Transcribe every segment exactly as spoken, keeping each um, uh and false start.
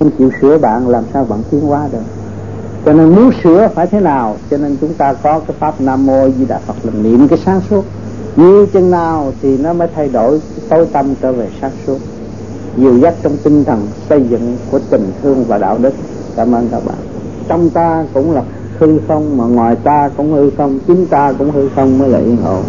không chịu sửa bạn, làm sao bạn tiến hóa được? Cho nên muốn sửa phải thế nào? Cho nên chúng ta có cái pháp Nam Mô Di Đà Phật là niệm cái sáng suốt. Nhiều chừng nào thì nó mới thay đổi tối tâm trở về sáng suốt, dìu dắt trong tinh thần xây dựng của tình thương và đạo đức. Cảm ơn các bạn. Trong ta cũng là hư không, mà ngoài ta cũng hư không, chính ta cũng hư không mới là yên ổn.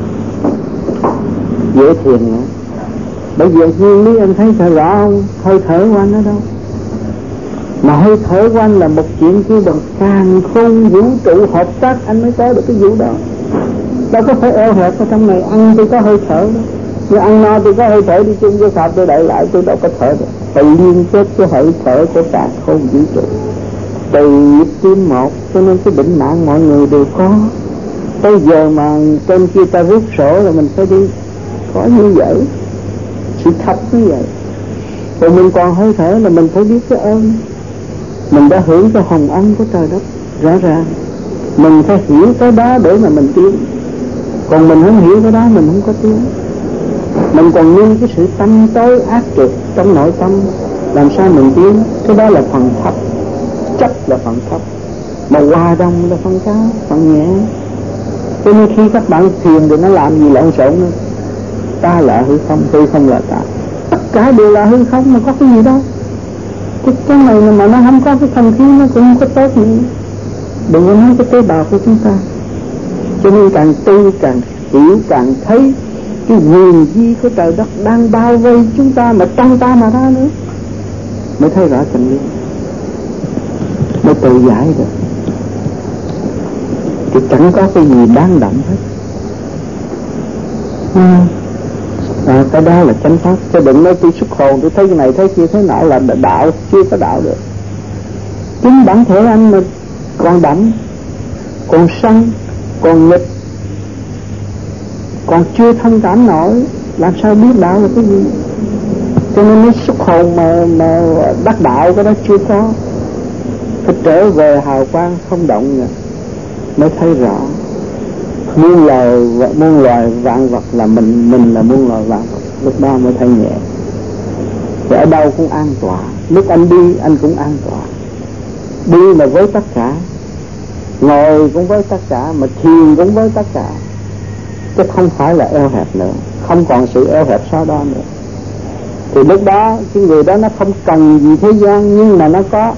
Dễ thiền nữa. Bởi vì nguyên lý anh thấy thật rõ không? Hơi thở của anh ở đâu? Mà hơi thở của anh là một chuyện kia bằng càng không vũ trụ hợp tác anh mới có được cái vũ đó. Đâu có phải eo hẹp ở trong này. Ăn tôi có hơi thở đó, nhưng ăn no tôi có hơi thở đi chung với Pháp tôi đẩy lại tôi đâu có thở được. Phải liên kết cái hơi thở của cả không vũ trụ từ nhịp tim một. Cho nên cái bệnh nạn mọi người đều có. Tới giờ mà trên kia ta rút sổ là mình phải đi có như vậy. Sự thật như vậy. Rồi mình còn hơi thở là mình phải biết cái ơn. Mình đã hưởng cái hồng ân của trời đất rõ ràng. Mình phải hiểu cái đó để mà mình tiến. Còn mình không hiểu cái đó mình không có tiến. Mình còn nuôi cái sự tâm tối ác trực trong nội tâm, làm sao mình tiến? Cái đó là phần thấp, chấp là phần thấp, mà hòa đồng là phần cao, phần nhẹ. Cho nên khi các bạn thiền thì nó làm gì lộn xộn nữa. Ta là hư không, hư không là ta. Tất cả đều là hư không mà có cái gì đâu. Cái, cái này mà nó không có cái không khí nó cũng không có tốt nữa. Đừng có nói cái tế bào của chúng ta. Cho nên càng tu càng hiểu, càng thấy cái nguồn di của trời đất đang bao vây chúng ta, mà trong ta mà ra nữa, mới thấy rõ tình yêu, mới tự giải được. Thì chẳng có cái gì đáng động hết. à, à, Cái đó là chánh pháp. Chứ đừng nói tôi xuất hồn, tôi thấy cái này thấy kia thế nào là đạo. Chưa có đạo được. Chính bản thể anh mà còn đậm, còn sân, còn nghịch, còn chưa thông cảm nổi, làm sao biết đạo là cái gì? Cho nên cái xuất hồn mà, mà đắc đạo cái đó chưa có. Phải trở về hào quang không động rồi mới thấy rõ. Muôn loài muôn loài vạn vật là mình, mình là muôn loài vạn vật. Lúc đó mới thấy nhẹ. Thì ở đâu cũng an toàn. Lúc anh đi anh cũng an toàn. Đi là với tất cả, ngồi cũng với tất cả, mà thiền cũng với tất cả. Chứ không phải là eo hẹp nữa. Không còn sự eo hẹp sau đó nữa. Thì lúc đó cái người đó nó không cần gì thế gian, nhưng mà nó có.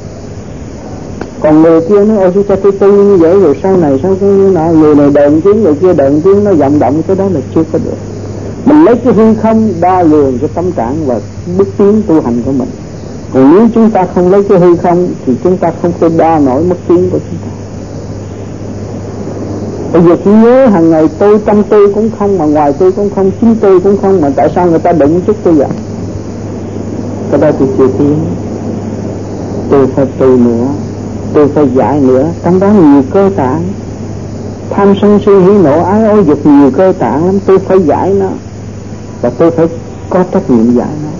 Còn người kia nó ôi cho tôi tu như vậy, rồi sau này sau cái nọ, người này đờn tiếng, người kia đờn tiếng, nó vọng động, cái đó là chưa có được. Mình lấy cái hư không đo lường cái tâm trạng và bước tiến tu hành của mình. Còn nếu chúng ta không lấy cái hư không thì chúng ta không thể đo nổi mức tiến của chúng ta. Bây giờ chỉ nhớ hàng ngày tôi trong tôi cũng không, mà ngoài tôi cũng không, chính tôi cũng không, mà tại sao người ta đụng chút tôi vậy? Cái đó thì chưa tiến. Tôi phải tu nữa, tôi phải giải nữa. Trong đó nhiều cơ tạng, tham sân si hỉ nộ ái ố dục nhiều cơ tạng lắm. Tôi phải giải nó, và tôi phải có trách nhiệm giải nó.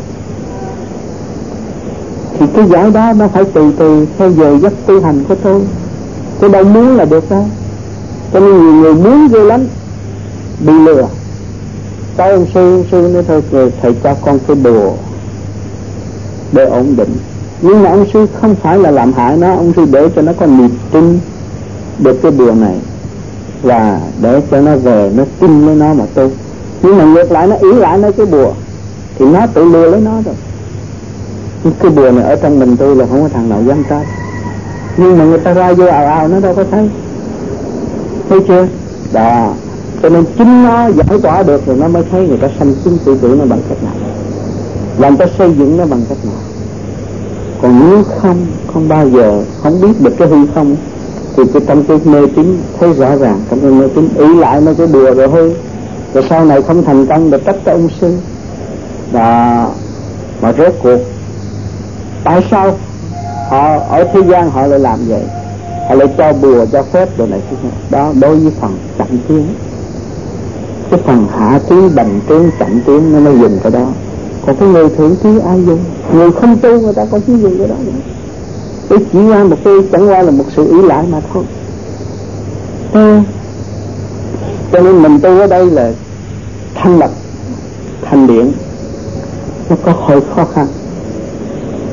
Thì cái giải đó nó phải từ từ theo giờ giấc tu hành của tôi. Tôi đâu muốn là được đâu. Cho nên nhiều người muốn ghê lắm, bị lừa. Cái ông sư, ông sư nói thôi rồi thầy cho con cái bùa để ổn định. Nhưng mà ông sư không phải là làm hại nó, ông sư để cho nó có niềm tin được cái bùa này, và để cho nó về nó tin với nó mà tu. Nhưng mà ngược lại nó ý lại nó cái bùa thì nó tự lừa lấy nó rồi. Cái bùa này ở trong mình tôi là không có thằng nào dám tới. Nhưng mà người ta ra vô ào ào nó đâu có thấy. Thấy chưa? Đó. Cho nên chính nó giải tỏa được rồi nó mới thấy người ta sanh sinh tự tử nó bằng cách nào, và người ta xây dựng nó bằng cách nào. Còn nếu không, không bao giờ không biết được cái hư không thì cái tâm cái mê tín thấy rõ ràng. Trong cái mê tín ý lại nó cái đùa rồi hư, rồi sau này không thành công được trách cái ông sư. Đó. Mà rốt cuộc tại sao họ ở thế gian họ lại làm vậy? Họ lại cho bùa cho phép rồi này đó. Đối với phần chậm tiến, cái phần hạ tiến bành tiến chậm tiến nó mới dùng cái đó. Còn cái người thượng tiến ai dùng? Người không tu người ta còn chứ dùng cái đó nữa. Cái chỉ qua một cái chẳng qua là một sự ý lại mà thôi. Thế cho nên mình tu ở đây là thanh lập thành điện, nó có hơi khó khăn.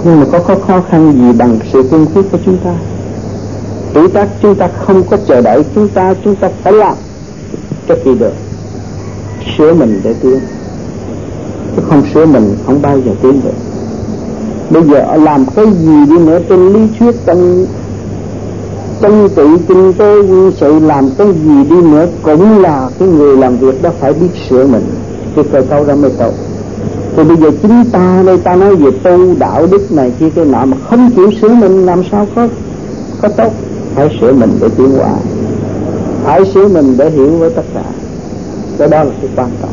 Nhưng mà có, có khó khăn gì bằng sự cương quyết của chúng ta. Tuổi tác chúng ta không có chờ đợi chúng ta, chúng ta phải làm cho kỳ được, sửa mình để tiến. Chứ không sửa mình không bao giờ tiến được. Bây giờ làm cái gì đi nữa, trên lý thuyết, trong trong tự kinh tế quân sự, làm cái gì đi nữa cũng là cái người làm việc đó phải biết sửa mình, cái cơ cấu ra mới tốt. Thì bây giờ chính ta đây, ta nói về tu đạo đức này kia cái nọ mà không chịu sửa mình làm sao có có tốt. Phải sửa mình để tiến hóa, phải sửa mình để hiểu với tất cả. Cái đó là cái quan trọng.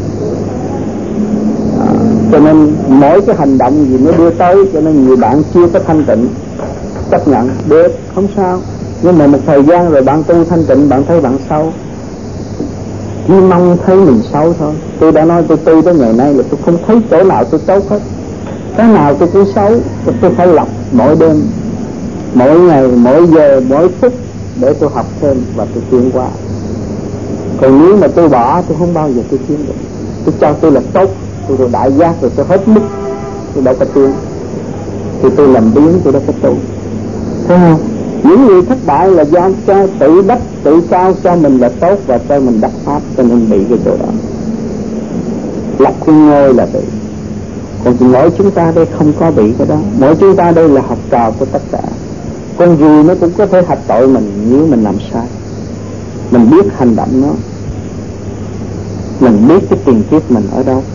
À, cho nên mỗi cái hành động gì nó đưa tới, cho nên nhiều bạn chưa có thanh tịnh, chấp nhận được không sao. Nhưng mà một thời gian rồi bạn tu thanh tịnh, bạn thấy bạn xấu, chỉ mong thấy mình xấu thôi. Tôi đã nói tôi tu tới ngày nay là tôi không thấy chỗ nào tôi tốt hết, cái nào tôi cũng xấu. Tôi phải lọc mỗi đêm, mỗi ngày, mỗi giờ, mỗi phút để tôi học thêm và tôi tiến qua. Còn nếu mà tôi bỏ, tôi không bao giờ tôi tiến được. Tôi cho tôi là tốt, tôi rồi đại giác rồi tôi hết mức, tôi đâu có tiến. Thì tôi làm biến, tôi đâu có tu. Thấy không? Những người thất bại là do cho tự đắp, tự cao cho mình là tốt và cho mình đắc pháp, cho nên bị cái chỗ đó. Lập khuyên ngôi là bị. Còn mỗi chúng ta đây không có bị cái đó. Mỗi chúng ta đây là học trò của tất cả. Con ruồi nó cũng có thể hạch tội mình nếu mình làm sai. Mình biết hành động nó, mình biết cái tiền kiếp mình ở đâu.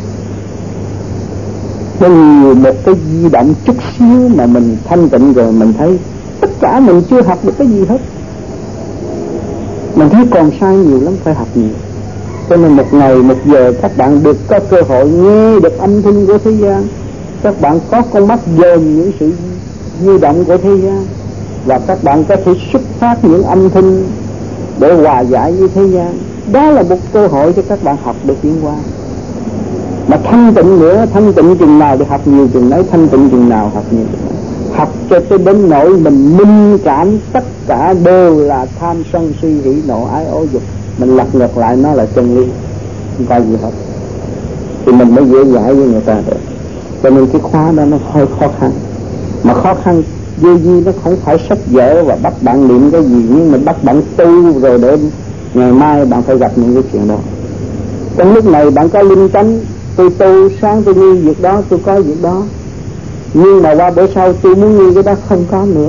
Có nhiều một cái di động chút xíu mà mình thanh tịnh rồi mình thấy tất cả mình chưa học được cái gì hết. Mình thấy còn sai nhiều lắm, phải học nhiều. Cho nên một ngày một giờ các bạn được có cơ hội nghe được âm thanh của thế gian. Các bạn có con mắt dòm những sự di động của thế gian, và các bạn có thể xuất phát những âm thanh để hòa giải với thế gian. Đó là một cơ hội cho các bạn học được tiến hóa. Mà thanh tịnh nữa, thanh tịnh chừng nào thì học nhiều chừng đấy, thanh tịnh chừng nào học nhiều chừng đấy. Học cho tới đến nỗi mình minh cảm tất cả đều là tham sân si hỉ nộ ái ố dục, mình lật ngược lại nó là chân lý, không có gì hết, thì mình mới dễ dãi với người ta được. Cho nên cái khóa đó nó hơi khó khăn. Mà khó khăn vô vi nó không phải sách vở và bắt bạn niệm cái gì, nhưng mà bắt bạn tu rồi để ngày mai bạn phải gặp những cái chuyện đó. Trong lúc này bạn có linh tánh, tôi tu sáng tôi nghi việc đó, tôi có việc đó, nhưng mà qua bữa sau tôi muốn nghi cái đó không có nữa,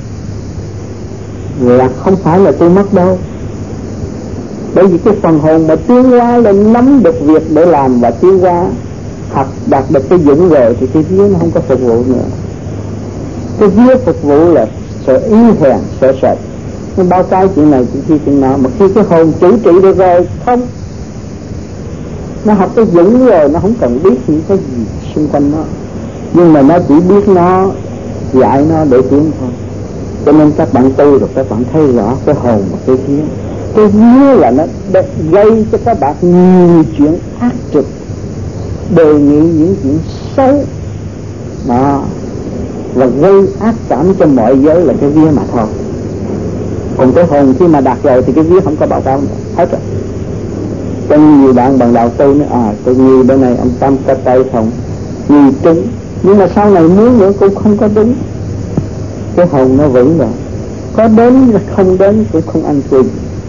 là không phải là tôi mất đâu. Bởi vì cái phần hồn mà tiến hóa lên nắm được việc để làm và tiến hóa, học đạt được cái dũng rồi thì cái vía nó không có phục vụ nữa. Cái vía phục vụ là sợ yếu hèn, sợ sệt, nó báo cáo chuyện này chuyện kia chuyện nọ. Mà khi cái hồn chủ trị được rồi, không, nó học cái dũng rồi, nó không cần biết những cái gì xung quanh nó, nhưng mà nó chỉ biết nó dạy nó để tiến thôi. Cho nên các bạn tu rồi các bạn thấy rõ cái hồn và cái vía. Cái vía là nó gây cho các bạn nhiều chuyện ác trực, đề nghị những chuyện xấu đó, và gây ác cảm cho mọi giới là cái vía mà thôi. Còn cái hồn khi mà đạt rồi thì cái vía không có báo cáo nữa, hết rồi. Cho nên nhiều bạn bằng đạo tu nói à tôi nhiều bữa nay ông Tâm có tay không, nhiều trúng, nhưng mà sau này muốn nữa cũng không có đúng. Cái hồn nó vững rồi, có đến không đến cũng không ăn quỳ.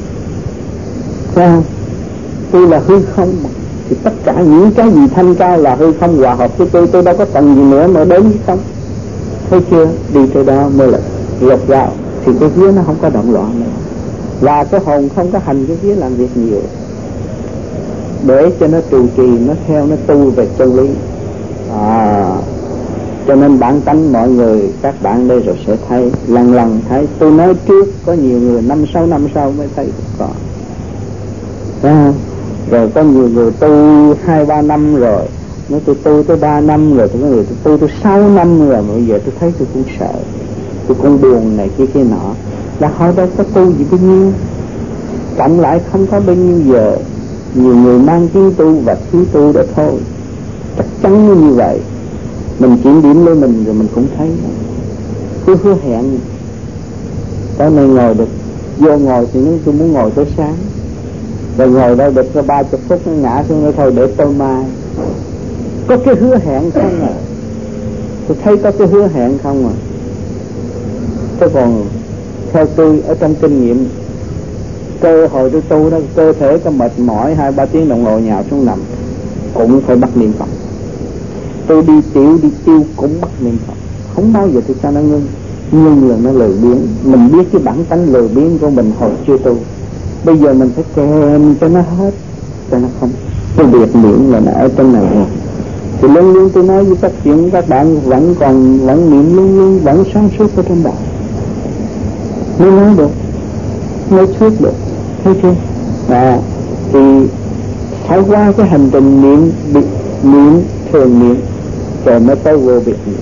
Sao? Tôi là hư không, thì tất cả những cái gì thanh cao là hư không hòa hợp với tôi, tôi đâu có cần gì nữa mà đến với không. Thấy chưa? Đi tới đó mới là gọt gạo, thì cái vía nó không có động loạn nữa. Và cái hồn không có hành cái vía làm việc nhiều, để cho nó trụ trì, nó theo, nó tu về chân lý. À, cho nên bản tánh mọi người, các bạn đây rồi sẽ thấy, lần lần thấy. Tôi nói trước, có nhiều người năm sáu năm sau mới thấy được có. À, rồi có nhiều người tu hai ba năm rồi, nói tôi tu tới ba năm rồi, tôi có người tôi tu tới sáu năm rồi, mà bây giờ tôi thấy tôi cũng sợ, tôi cũng buồn này kia kia nọ. Là họ đâu có tu gì bao nhiêu, cộng lại không có bao nhiêu giờ. Nhiều người mang tiếng tu và thiếu tu đó thôi, chắc chắn như vậy. Mình kiểm điểm lên mình rồi mình cũng thấy cứ hứa hẹn tối nay ngồi được, vô ngồi thì nếu tôi muốn ngồi tới sáng, rồi ngồi đây được có ba chục phút nó ngã xuống nữa thôi để tôi mai. Có cái hứa hẹn không à. tôi thấy có cái hứa hẹn không à. Thế còn theo tôi ở trong kinh nghiệm, cơ hội tôi tu đó, cơ thể có mệt mỏi hai ba tiếng đồng hồ nhào xuống nằm cũng phải bắt niệm Phật. Tôi đi tiểu đi tiêu cũng bắt niệm Phật, không bao giờ tôi cho nó ngưng. Nhưng là nó lười biếng. Mình biết cái bản tánh lười biếng của mình hồi chưa tu, bây giờ mình phải kèm cho nó hết, cho nó không. Cái việc niệm là nó ở trong này rồi. Thì luôn luôn tôi nói với các chuyện, các bạn vẫn còn vẫn niệm, luôn luôn vẫn sáng suốt ở trong bạn, mới nói được, mới thuyết được, thấy chưa? À, thì phải qua cái hành trình niệm, niệm thường niệm rồi mới tới vô việc niệm.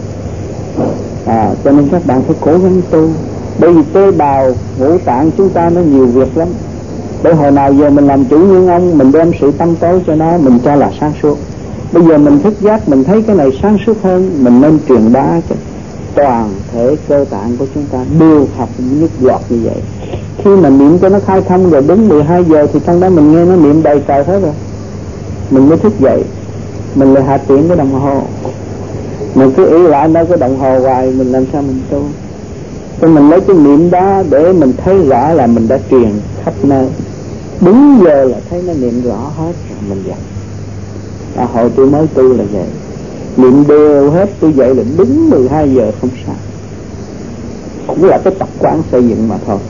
À, cho nên các bạn phải cố gắng tu, bởi vì tế bào ngũ tạng chúng ta nó nhiều việc lắm. Bởi hồi nào giờ mình làm chủ nhân ông, mình đem sự tâm tối cho nó, mình cho là sáng suốt. Bây giờ mình thức giác, mình thấy cái này sáng suốt hơn, mình nên truyền bá cho toàn thể cơ tạng của chúng ta đều học nhất loạt như vậy. Khi mà niệm cho nó khai thông rồi đúng mười hai giờ thì trong đó mình nghe nó niệm đầy trời hết rồi, mình mới thức dậy. Mình lại hạ tiện cái đồng hồ, mình cứ ý lại nó cái đồng hồ hoài, mình làm sao mình tu? Cho mình lấy cái niệm đó để mình thấy rõ là mình đã truyền khắp nơi. Đúng giờ là thấy nó niệm rõ hết rồi mình dậy. À, hồi tôi mới tu là vậy, niệm đều hết, tôi dậy là đúng mười hai giờ không sao. Cũng là cái tập quán xây dựng mà thôi.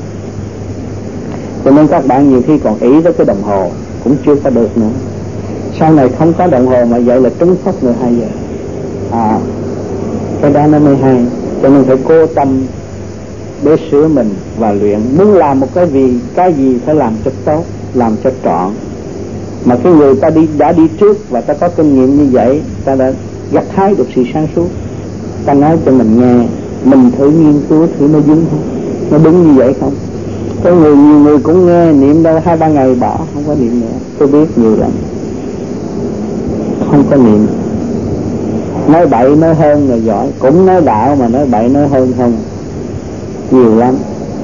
Cho nên các bạn nhiều khi còn ý tới cái đồng hồ cũng chưa có được nữa. Sau này không có đồng hồ mà dậy là trúng phóc mười hai giờ. À, cái đó nó mới hay. Cho nên phải cố tâm để sửa mình và luyện. Muốn làm một cái gì, cái gì phải làm cho tốt, làm cho trọn. Mà cái người ta đi đã đi trước và ta có kinh nghiệm như vậy, ta đã gặt hái được sự sáng suốt. Ta nói cho mình nghe, mình thử nghiên cứu thử nó đúng không, nó đúng như vậy không. Có người nhiều người cũng nghe niệm đâu hai ba ngày bỏ, không có niệm nữa. Tôi biết nhiều lắm, không có niệm, nói bậy nói hơn là giỏi, cũng nói đạo mà nói bậy nói hơn không, nhiều lắm.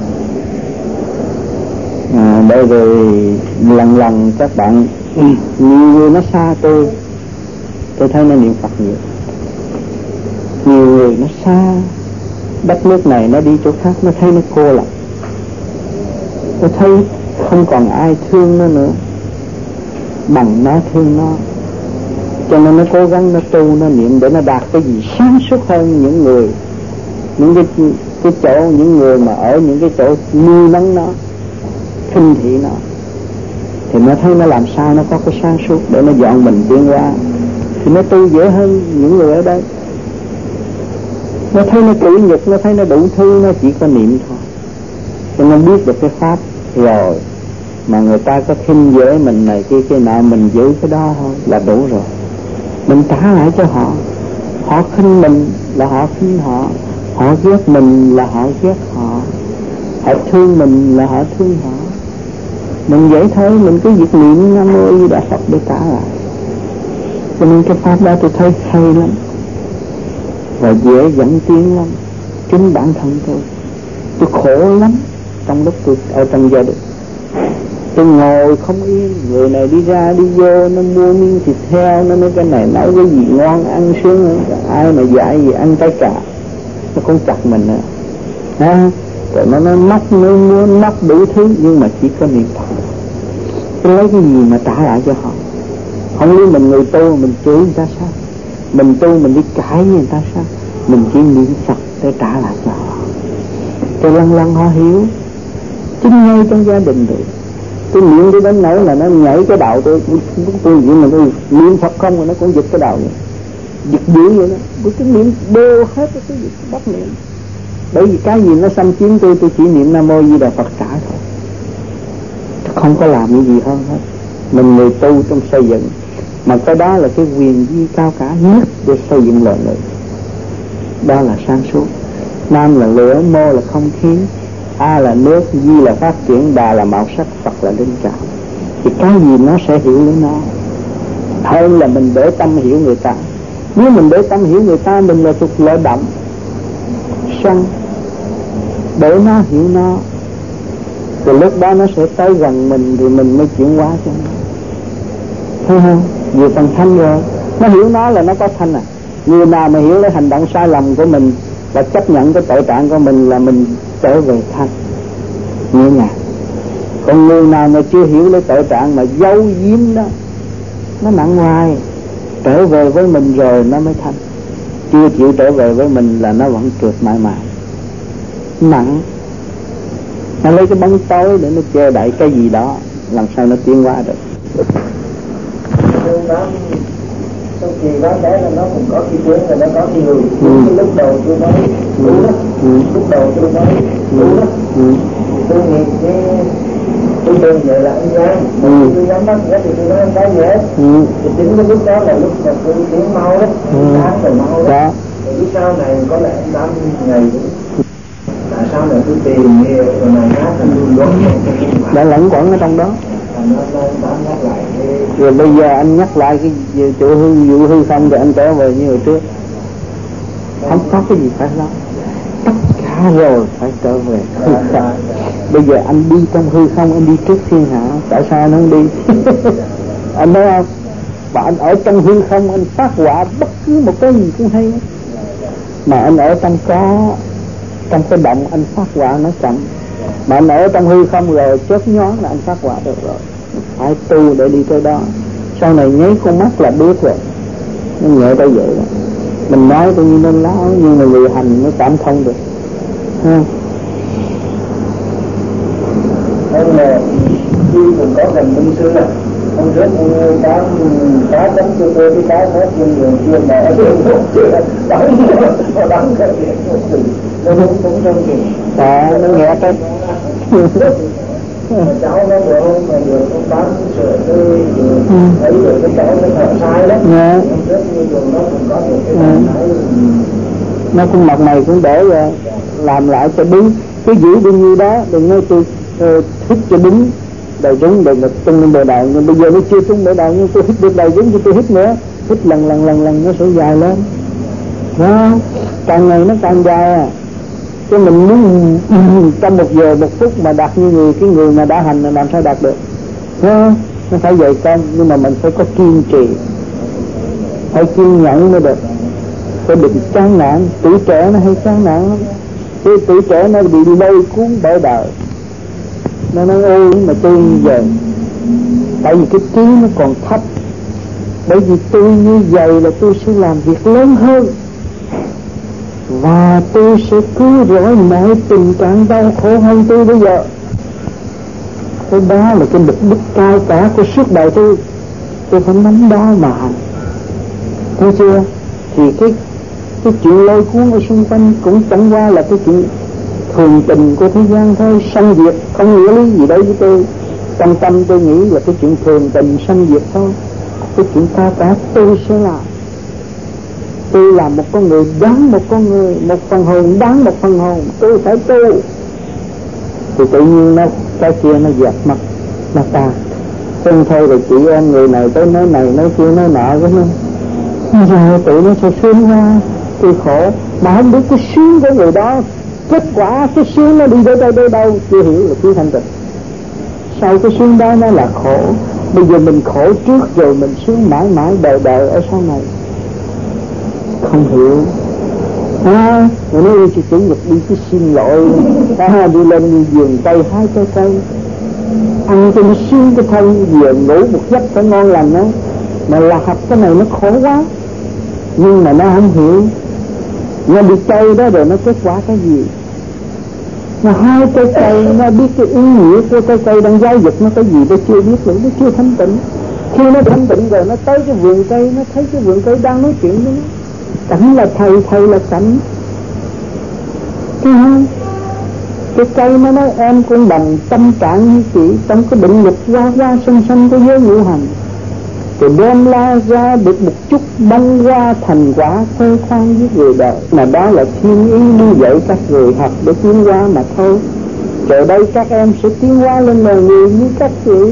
À, đây rồi lần lần các bạn nhiều người nó xa tôi, tôi thấy nó niệm Phật nhiều. Nhiều người nó xa đất nước này, nó đi chỗ khác, nó thấy nó cô lập, nó thấy không còn ai thương nó nữa bằng nó thương nó. Cho nên nó cố gắng nó tu, nó niệm để nó đạt cái gì sáng suốt hơn những người, những cái, cái chỗ, những người mà ở những cái chỗ nuôi nấng nó, khinh thị nó, thì nó thấy nó làm sao nó có cái sáng suốt để nó dọn mình tiến qua, thì nó tu dễ hơn những người ở đây. Nó thấy nó kỷ nhật, nó thấy nó đủ thứ, nó chỉ có niệm thôi. Cho nên biết được cái pháp rồi mà người ta có khinh dễ mình này kia kia nọ, mình giữ cái đó thôi là đủ rồi. Mình trả lại cho họ. Họ khinh mình là họ khinh họ, họ ghét mình là họ ghét họ, họ thương mình là họ thương họ. Mình vậy thôi, mình cứ việc niệm Nam Mô A Di Đà Phật để trả lại. Cho nên cái pháp đó tôi thấy hay lắm và dễ dẫn tiến lắm. Chính bản thân tôi, tôi khổ lắm trong lúc tôi ở trong gia đình. Tôi ngồi không yên, người này đi ra đi vô, nó mua miếng thịt heo, nó nói cái này nấu cái gì ngon ăn sướng hơn. Ai mà dạy gì ăn trái cà, nó cũng chặt mình nữa. À, rồi nó nó móc, nó mua móc đủ thứ, nhưng mà chỉ có niệm Phật. Tôi lấy cái gì mà trả lại cho họ? Không lý mình người tu mình chửi người ta sao? Mình tu mình đi cãi với người ta sao? Mình chỉ niệm Phật để trả lại cho họ. Cho lần lần họ hiểu. Chính ngay trong gia đình rồi, tôi niệm tới đến nỗi là nó nhảy cái đầu tôi, tôi nghĩ mà tôi niệm Phật không mà nó cũng giật cái đầu vậy, giật dữ vậy đó. Tôi cứ niệm đều hết cái gì bắt niệm. Bởi vì cái gì nó xâm chiếm tôi, tôi chỉ niệm Nam Mô A Di Đà Phật trả thôi, tôi không có làm cái gì hơn hết. Mình người tu trong xây dựng, mà cái đó là cái quyền vi cao cả nhất để xây dựng loài người. Đó là sáng suốt. Nam là lửa, Mô là không khí, A là nước, Di là phát triển, Đà là màu sắc, Phật là linh cảm. Thì cái gì nó sẽ hiểu lấy nó, hơn là mình để tâm hiểu người ta. Nếu mình để tâm hiểu người ta, mình là thuộc lợi động sân, để nó hiểu nó, rồi lúc đó nó sẽ tới gần mình, thì mình mới chuyển hóa cho nó. Thấy không? Vừa phần thanh rồi, nó hiểu nó là nó có thanh à. Người nào mà hiểu lấy hành động sai lầm của mình và chấp nhận cái tội trạng của mình là mình trở về thanh nhẹ nhàng. Còn người nào mà chưa hiểu lấy tội trạng mà giấu giếm đó, nó nặng hoài. Trở về với mình rồi nó mới thanh. Chưa chịu trở về với mình là nó vẫn trượt mãi mãi nặng. Nó lấy cái bóng tối để nó che đậy cái gì đó, làm sao nó tiến hóa được. Trong kỳ đó đấy là nó cũng có khi tiếng và nó có khi người. Ừ. Lúc đầu tôi nói đúng đó. Ừ. Lúc đầu tôi nói đúng đó. Ừ. Tôi nghĩ cái tôi tưởng vậy là anh Giang. Ừ. Tôi nhắm mắt thì tôi nói anh cái gì hết. Ừ. Thì chính cái lúc đó là lúc mà tôi tiếng mau đó. Ừ. Sáng rồi mau đó. Dạ. Rồi lúc sau này có lẽ em tám ngày nữa. Tại sao này tôi tìm nhiều rồi này khác là tôi đoán đã lẫn quẩn ở trong đó. Rồi bây giờ anh nhắc lại cái chỗ hư vụ hư không rồi anh trở về như hồi trước. Không có cái gì phải lo. Tất cả rồi phải trở về hư không. Bây giờ anh đi trong hư không, anh đi trước thiên hạ. Tại sao anh không đi? Anh nói không? Và anh ở trong hư không, anh phát họa bất cứ một cái gì cũng hay. Mà anh ở trong có trong cái động anh phát họa nó chậm. Mà anh ở trong hư không rồi chớp nhoáng là anh phát họa được rồi. Phải tu để đi tới đó. Sau này nháy con mắt là biết rồi. Nó nhẹ tới vậy đó. Mình nói tự nhiên nên láo, nhưng mà người hành nó cảm thông được ha. Ông là khi mình có gần minh sư là ông rất cá cá chấm cho tôi cái cá hết nhưng đường kia mà ở trên phố chưa đắng nó đắng cái điện nó cũng cũng trong kì à nó nghe cái cháu nó được không mà được không bán sửa tôi thấy được cái cháu nó thở sai lắm rất như đường nó cũng có được cái này nó cũng mặt mày cũng để làm lại cho đúng cứ giữ bao nhiêu đó đừng nói tôi uh, thích cho đúng đầu trúng đừng là tung lên bờ đầu. Nhưng bây giờ nó chưa trúng bờ đầu nhưng tôi hít được đầu trúng thì tôi hít nữa, hít lần lần lần lần nó sẽ dài lên đó. Càng ngày nó càng dài à. Chứ mình muốn trong một giờ một phút mà đạt như người cái người mà đã hành là làm sao đạt được đó. Nó phải dày công nhưng mà mình phải có kiên trì, phải kiên nhẫn mới được, phải đừng chán nản. Tuổi trẻ nó hay chán nản lắm. Cái tuổi trẻ nó bị lôi cuốn bởi đời, nó nói ôi mà tôi như vậy. Tại vì cái trí nó còn thấp. Bởi vì tôi như vậy là tôi sẽ làm việc lớn hơn, và tôi sẽ cứu rỗi mọi tình trạng đau khổ hơn tôi bây giờ. Cái đó là cái mục đích cao cả của suốt đời tôi. Tôi phải nắm đó mà hành. Thấy chưa? Thì cái cái chuyện lôi cuốn ở xung quanh cũng chẳng qua là cái chuyện thường tình của thế gian thôi, sanh diệt không nghĩa lý gì đấy với tôi. Trong tâm tôi nghĩ là cái chuyện thường tình sanh diệt thôi. Cái chuyện cao cả tôi sẽ làm. Tôi là một con người đáng một con người, một phần hồn đáng một phần hồn, tôi phải tu. Thì tự nhiên nó cái kia nó dẹp mất, nó ta không thôi rồi chị em người này tới nói này nói kia nói nọ cái nó rồi tụi nó sẽ sướng ra tôi khổ mà không biết cái sướng của người đó. Kết quả cái sướng nó đi tới đây đây đâu chưa hiểu là thiếu thanh tịnh. Sau cái sướng đó nó là khổ. Bây giờ mình khổ trước rồi mình sướng mãi mãi đời đời ở sau này không hiểu à. Rồi nói đi chị chủ nhật đi cái xin lỗi à, đi lên đi vườn cây hái trái cây ăn cho nó sướng cái thân, vừa ngủ một giấc phải ngon lành đó. Mà là học cái này nó khổ quá, nhưng mà nó không hiểu. Nó đi cây đó rồi nó kết quả cái gì. Mà hai cây cây nó biết cái ý nghĩa của cây cây đang giáo dục nó cái gì nó chưa biết nữa, nó chưa thanh tịnh. Khi nó thanh tịnh rồi nó tới cái vườn cây, nó thấy cái vườn cây đang nói chuyện với nó. Cảnh là thầy, thầy là cảnh. Thấy không? Cái cây nó nói em cũng bằng tâm trạng như chị trong cái định lực qua qua sanh sanh của giới ngũ hành. Rồi đem la ra được một chút băng qua thành quả khoe khoang với người đời. Mà đó là thiên ý như vậy các người học để tiến hóa mà thôi. Rồi đây các em sẽ tiến hóa lên là người như các chị.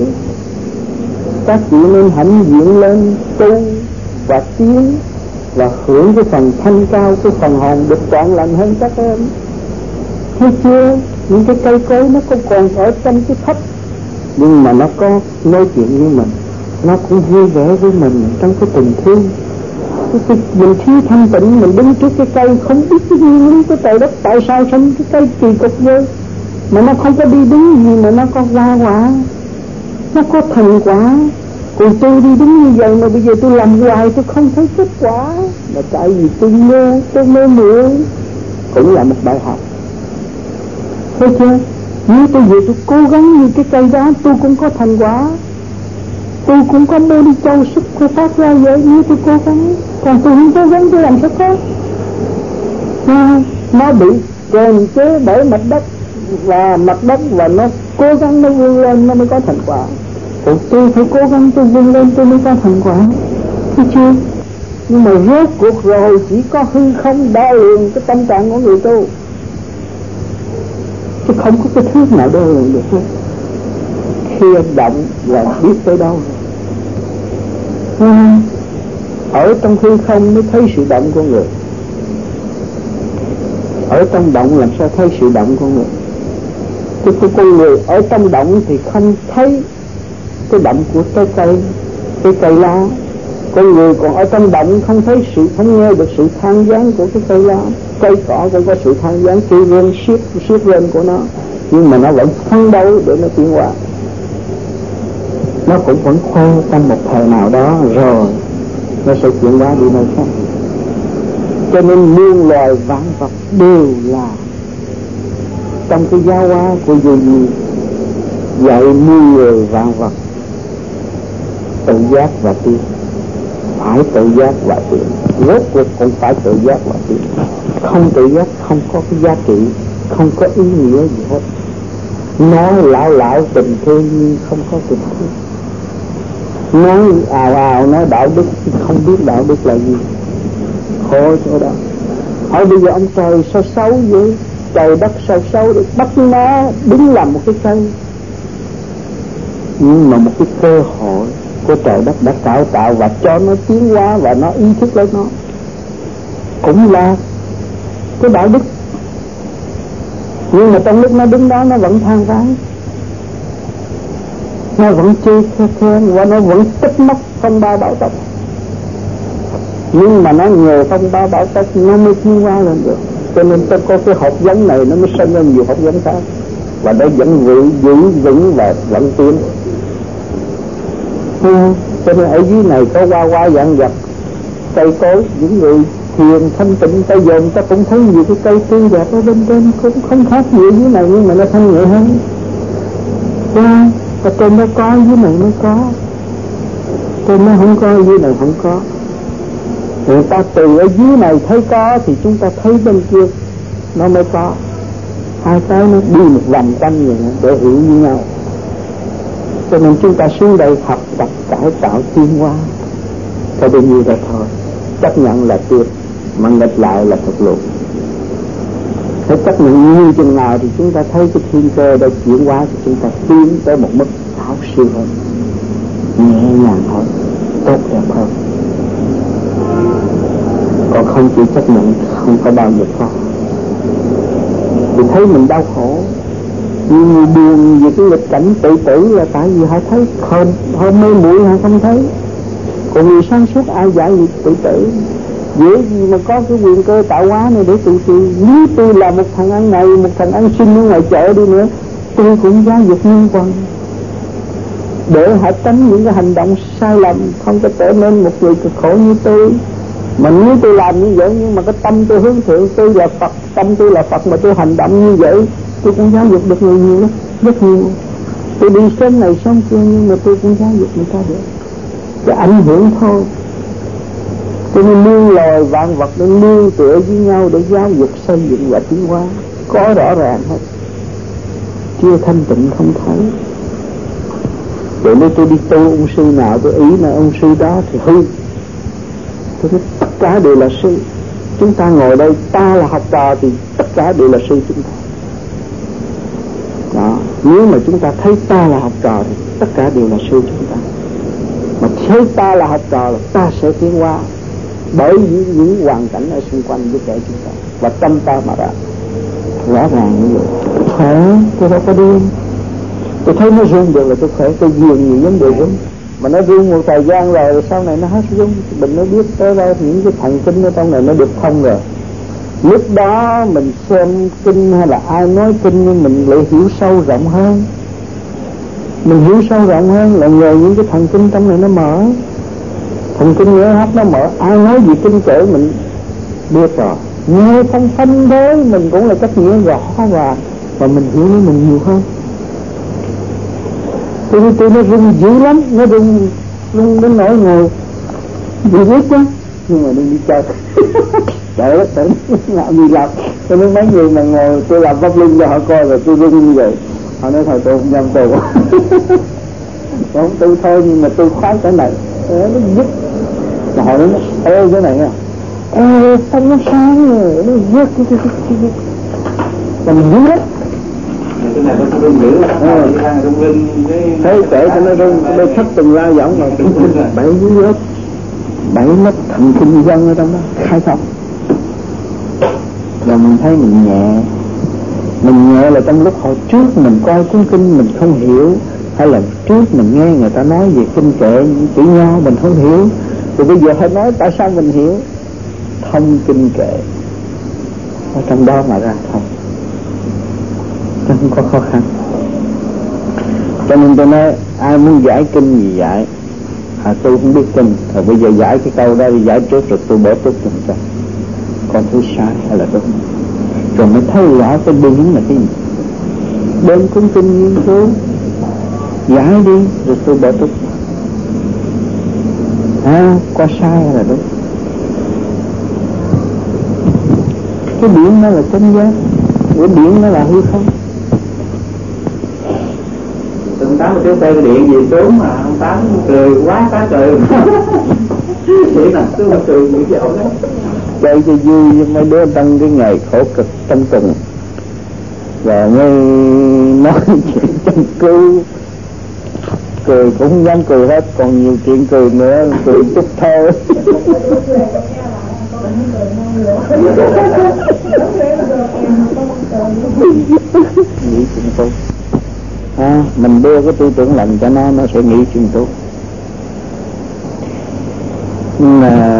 Các chị nên hãnh diện lên tu và tiến và hưởng cái phần thanh cao, cái phần hồn được trọn lành hơn các em. Thấy chưa? Những cái cây cối nó không còn ở trong cái thấp, nhưng mà nó có nói chuyện với mình, nó cũng vui vẻ với mình trong cái tình thương. cái, cái, mình thiếu thanh tịnh, mình đứng trước cái cây không biết cái nguyên lý của trời đất, tại sao sinh cái cây kỳ cục vậy mà nó không có đi đúng gì mà nó có hoa quả, nó có thành quả. Còn tôi đi đúng như vậy mà bây giờ tôi làm hoài tôi không thấy kết quả, là tại vì tôi mê, tôi mê muội. Cũng là một bài học, thấy chưa? Nếu tôi về tôi cố gắng như cái cây đó, tôi cũng có thành quả, tôi cũng có mê đi châu sức của phát ra vậy. Nếu tôi cố gắng, còn tôi không cố gắng tôi làm sao có. À, nó bị kềm chế bởi mặt đất và mặt đất và nó cố gắng nó vươn lên nó mới có thành quả. Còn tôi phải cố gắng tôi vươn lên tôi mới có thành quả, thấy chưa? Nhưng mà rốt cuộc rồi chỉ có hư không đo lường cái tâm trạng của người tu, chứ không có cái thước nào đo lường được hết. Khi động là biết tới đâu rồi. À, ở trong hư không mới thấy sự động của người, ở trong động làm sao thấy sự động của người. Cái của con người ở trong động thì không thấy cái động của cái cây, cái cây lá. Con người còn ở trong động không thấy sự, không nghe được sự than vãn của cái cây lá. Cây cỏ cũng có sự than vãn kêu rên siết siết lên của nó, nhưng mà nó vẫn phấn đấu để nó tiến hóa. Nó cũng vẫn khoe trong một thời nào đó rồi nó sẽ chuyển hóa đi nơi khác. Cho nên muôn loài vạn vật đều là trong cái giáo hóa của Vô Vi dạy muôn người vạn vật tự giác và tiến, phải tự giác và tiến, rốt cuộc cũng phải tự giác và tiến. Không tự giác không có cái giá trị, không có ý nghĩa gì hết. Nói lão lão tình thương nhưng không có tình thương, nói ào ào nói đạo đức không biết đạo đức là gì, khổ chỗ đó. Hỏi bây giờ ông trời sao xấu vậy, trời đất sao xấu để bắt nó đứng làm một cái cây. Nhưng mà một cái cơ hội của trời đất đã cải tạo và cho nó tiến hóa và nó ý thức lấy nó, cũng là cái đạo đức. Nhưng mà trong lúc nó đứng đó nó vẫn than vãn, nó vẫn chê khen và nó vẫn tích mắc phong ba bảo tộc. Nhưng mà nó nhờ phong ba bảo tộc nó mới tiến hóa lên được. Cho nên tôi có cái hộp giống này nó mới sinh ra nhiều hộp giống khác, và nó vẫn giữ giữ vững và vẫn tiến. Ừ. Cho nên ở dưới này có hoa hoa dạng vật cây cối, những người thiền thanh tịnh ta dồn ta cũng thấy nhiều cái cây tươi đẹp ở bên trên, cũng không khác gì ở dưới này nhưng mà nó thanh nhẹ hơn. Và ở trên nó có, dưới này nó có, trên nó không có, dưới này không có. Người ta từ ở dưới này thấy có thì chúng ta thấy bên kia nó mới có. Hai cái nó đi một vòng quanh vậy để hiểu như nhau. Cho nên chúng ta xuống đây học tập cải tạo tiến hóa cho đến như vậy thôi. Chấp nhận là tuyệt, mà nghịch lại là thực lục. Phải chấp nhận như chừng nào thì chúng ta thấy cái thiên cơ đã chuyển hóa thì chúng ta tiến tới một mức tháo siêu hơn, nhẹ nhàng hơn, tốt đẹp hơn. Còn không chịu chấp nhận không có bao giờ có. Thì thấy mình đau khổ, nhiều người buồn về cái nghịch cảnh tự tử là tại vì họ thấy không, họ mê muội họ không thấy. Còn người sáng suốt ai dạy gì tự tử, dễ gì mà có cái quyền cơ tạo hóa này để tự tử. Nếu tôi là một thằng ăn này, một thằng ăn xin ở ngoài chợ đi nữa, tôi cũng giáo dục nhân quần để họ tránh những cái hành động sai lầm, không có trở nên một người cực khổ như tôi. Mà nếu tôi làm như vậy nhưng mà cái tâm tôi hướng thượng, tôi là Phật, tâm tôi là Phật mà tôi hành động như vậy, tôi cũng giáo dục được người nhiều lắm, rất nhiều. Tôi đi sớm này sớm kia nhưng mà tôi cũng giáo dục người ta được. Cái ảnh hưởng thôi. Cho nên muôn loài vạn vật nó nương tựa với nhau để giáo dục xây dựng và tiến hóa, có rõ ràng hết. Chưa thanh tịnh không thấy. Rồi nếu tôi đi tu ông sư nào tôi ý là ông sư đó thì hư. Tôi nói tất cả đều là sư. Chúng ta ngồi đây ta là học trò thì tất cả đều là sư chúng ta. Đó. Nếu mà chúng ta thấy ta là học trò thì tất cả đều là sư chúng ta. Mà thấy ta là học trò là ta sẽ tiến hóa bởi những, những hoàn cảnh ở xung quanh giúp đỡ chúng ta và tâm ta mà ra. Rõ ràng như vậy. Khỏe, tôi đâu có điên. Tôi thấy nó run được là tôi khỏe, tôi dường nhiều vấn đề run. mà nó rung một thời gian rồi sau này nó hết rung, mình mới biết tới đây những cái thần kinh ở trong này nó được thông rồi. Lúc đó mình xem kinh hay là ai nói kinh mình lại hiểu sâu rộng hơn, mình hiểu sâu rộng hơn là nhờ những cái thần kinh trong này nó mở, thần kinh nhớ hấp nó mở. Ai nói gì kinh kể mình biết rồi, nghe phong phanh thôi mình cũng là cách nghĩa rõ và và mình hiểu mình nhiều hơn. Tôi tôi nó rung dữ lắm, nó rung rung đến nỗi ngồi bị biết chứ, nhưng mà đừng đi chơi. Trời đất ơi, làm gì làm? Tôi nói mấy người mà ngồi tôi làm pháp luân cho họ coi rồi tôi rung như vậy, họ nói thôi tôi không dám tu. Tôi không tu thôi nhưng mà tôi khoái cái này, nó dứt. Mà họ nói ê cái này nha, ê tâm nó sáng rồi, nó dứt cái cái cái cái là mình dứt hết. Cái này nó rung dữ lắm, rung linh thấy kể cho nó rung, nó thất từng la giọng mà bảy dưới lớp bảy mất thần kinh dân ở trong đó khai thông. Rồi mình thấy mình nhẹ, mình nhẹ là trong lúc hồi trước mình coi cuốn kinh mình không hiểu, hay là trước mình nghe người ta nói về kinh kệ chữ nho mình không hiểu, rồi bây giờ hay nói tại sao mình hiểu, thông kinh kệ ở trong đó mà ra thông, không có khó khăn. Cho nên tôi nói ai muốn giải kinh gì giải, à, tôi không biết kinh, rồi bây giờ giải cái câu đó giải trước rồi tôi bỏ túc cho cho con thứ sai hay là đúng, rồi mới thấy rõ cái đúng là cái gì. Đem cuốn kinh nghiên cứu giải đi rồi tôi bỏ túc, à, có sai hay là đúng. Cái điển nó là chân giác, cái điển nó là hư không. Từng tám cái tay điện gì trốn mà ông Tám cười quá phá trời. Vậy là tôi mà cười như vậy đó. Chơi cho vui với mấy đứa trong cái ngày khổ cực trong tuần, và mới nói chuyện chân cứu, cười cũng không dám cười hết, còn nhiều chuyện cười nữa, cười chút thôi. Nghĩ chuyện tốt, à, mình đưa cái tư tưởng lành cho nó, nó sẽ nghĩ chuyện tốt. Nhưng mà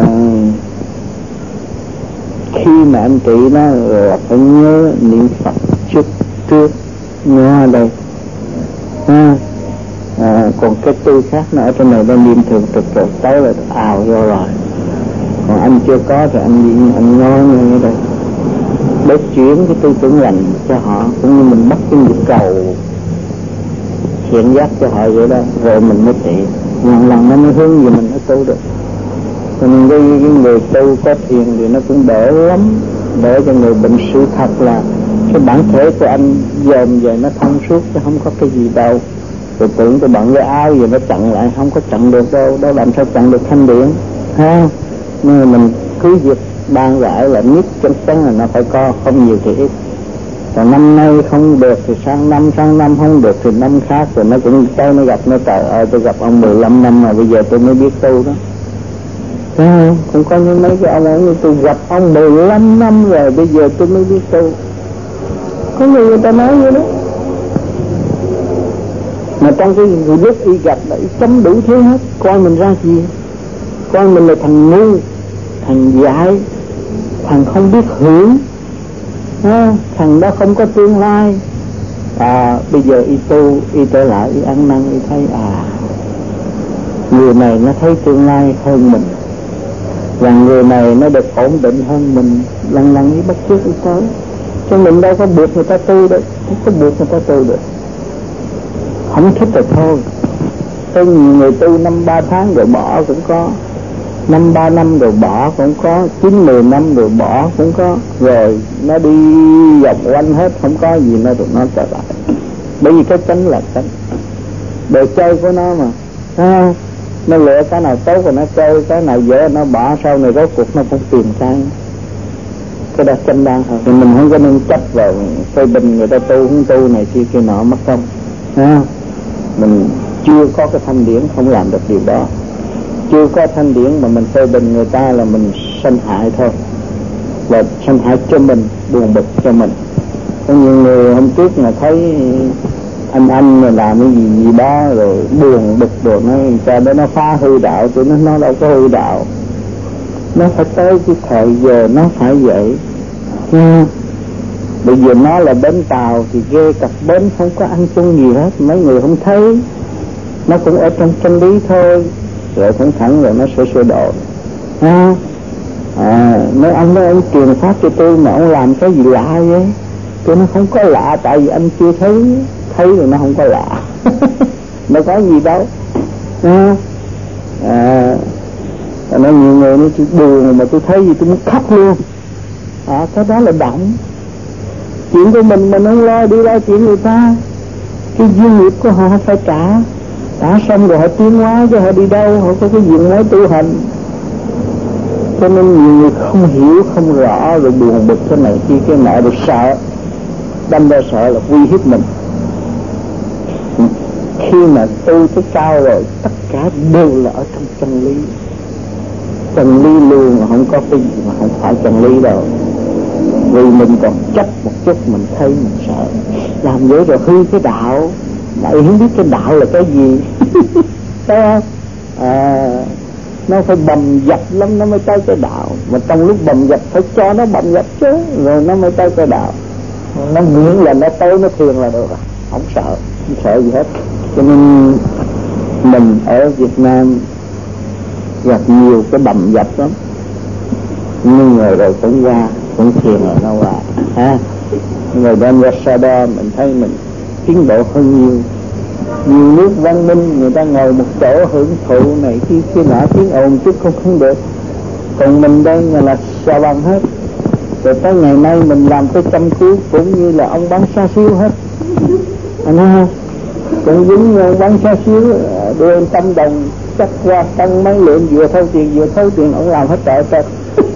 khi mà anh trị nó là phải nhớ niệm Phật trước trước nhớ ở đây, à, à, còn cái tư khác nó ở trong này nó niệm thường trực rồi tới là ào vô rồi. Còn anh chưa có thì anh anh nói như đây để chuyển cái tư tưởng lành cho họ, cũng như mình bắt cái nhịp cầu thiện giác cho họ vậy đó, rồi mình mới trị lần lần nó mới hướng gì mình mới tu được. Cho nên cái, cái người tu có thiền thì nó cũng đỡ lắm, đỡ cho người bệnh. Sự thật là cái bản thể của anh dòm về nó thông suốt chứ không có cái gì đâu. Rồi tưởng cái bạn cái áo gì nó chặn lại, không có chặn được đâu, đâu làm sao chặn được thanh điển ha. Nhưng mà mình cứ việc ban rãi là nhất chắc chắn là nó phải có, không nhiều thì ít. Còn năm nay không được thì sang năm, sang năm không được thì năm khác, rồi nó cũng tới nó gặp nó trời ơi tôi gặp ông mười lăm năm mà bây giờ tôi mới biết tu đó. À, cũng có những mấy cái ông ấy như tôi gặp ông mười lăm năm rồi bây giờ tôi mới biết tu. Có người người ta nói vậy đó. Mà trong cái lúc y gặp là y chấm đủ thứ hết. Coi mình ra gì? Coi mình là thằng ngu, thằng dại, thằng không biết hưởng, à, thằng đó không có tương lai. À, bây giờ y tu, y trở lại, y ăn năn, y thấy à người này nó thấy tương lai hơn mình, và người này nó được ổn định hơn mình, lần lần y bắt chước y tới. Cho mình đâu có buộc người ta tu đâu, không có buộc người ta tu được. Không thích rồi thôi. Có nhiều người tu năm ba tháng rồi bỏ cũng có, năm ba năm rồi bỏ cũng có, chín mười năm rồi bỏ cũng có, rồi nó đi vòng quanh hết, không có gì nó được nó trở lại. Bởi vì cái tánh là tánh đồ chơi của nó mà, à, nó lựa cái nào tốt rồi nó chơi, cái nào dễ nó bỏ, sau này rốt cuộc nó cũng tìm cái cái đó chánh đáng hơn. Thì mình không có nên chấp vào phê bình người ta tu không tu này kia kia nọ mất công, à, mình chưa có cái thanh điển không làm được điều đó. Chưa có thanh điển mà mình phê bình người ta là mình sanh hại thôi, và sanh hại cho mình, buồn bực cho mình. Có nhiều người hôm trước mà thấy anh anh mà làm cái gì gì đó rồi buồn bực rồi nó cho đó nó phá hư đạo. Tụi nó nó đâu có hư đạo, nó phải tới cái thời giờ nó phải vậy nha. Bây giờ nó là bến tàu thì ghê cặp bến không có ăn chung gì hết, mấy người không thấy, nó cũng ở trong chân lý thôi, rồi thẳng thẳng rồi nó sẽ sửa đổi ha. À, mấy ông nói ông truyền pháp cho tôi mà ông làm cái gì lạ vậy? Tôi nó không có lạ, tại vì anh chưa thấy, thấy rồi nó không có lạ. Nó có gì đâu ha. À, nó nhiều người nó chỉ buồn mà tôi thấy gì tôi muốn khóc luôn. À, cái đó là động. Chuyện của mình mình không lo, đi lo chuyện người ta. Cái duyên nghiệp của họ phải trả, trả xong rồi họ tiến hóa chứ họ đi đâu, họ có cái diện mới tu hành. Cho nên nhiều người không hiểu, không rõ, rồi buồn bực cái này kia cái nọ, rồi sợ, đâm ra sợ là uy hiếp mình. Khi mà tu tới cao rồi, tất cả đều là ở trong chân lý. Chân lý luôn, không có cái gì mà không phải chân lý đâu. Vì mình còn chấp một chút, mình thấy mình sợ, làm vậy rồi hư cái đạo. Tại không biết cái đạo là cái gì. Thấy không? À, nó phải bầm dập lắm nó mới tới cái đạo. Mà trong lúc bầm dập phải cho nó bầm dập chứ, rồi nó mới tới cái đạo. Nó miễn là nó tới nó thiền là được, không sợ, không sợ gì hết. Cho nên mình ở Việt Nam gặp nhiều cái bầm dập lắm, nhưng rồi rồi cũng qua, cũng thiền rồi nó qua ha. Người đem ra sa đa mình thấy mình tiến bộ hơn nhiều. Nhiều nước văn minh người ta ngồi một chỗ hưởng thụ này khi khi nọ tiếng ồn chút không không được, còn mình đây là xà bằng hết. Rồi tới ngày nay mình làm cái chăm cứu cũng như là ông bán xa xíu hết, anh thấy không? Cũng dính ông bán xa xíu, đưa anh trăm đồng chắc qua tăng mấy lượng vừa thâu tiền vừa thâu tiền, ông làm hết trọi trọi.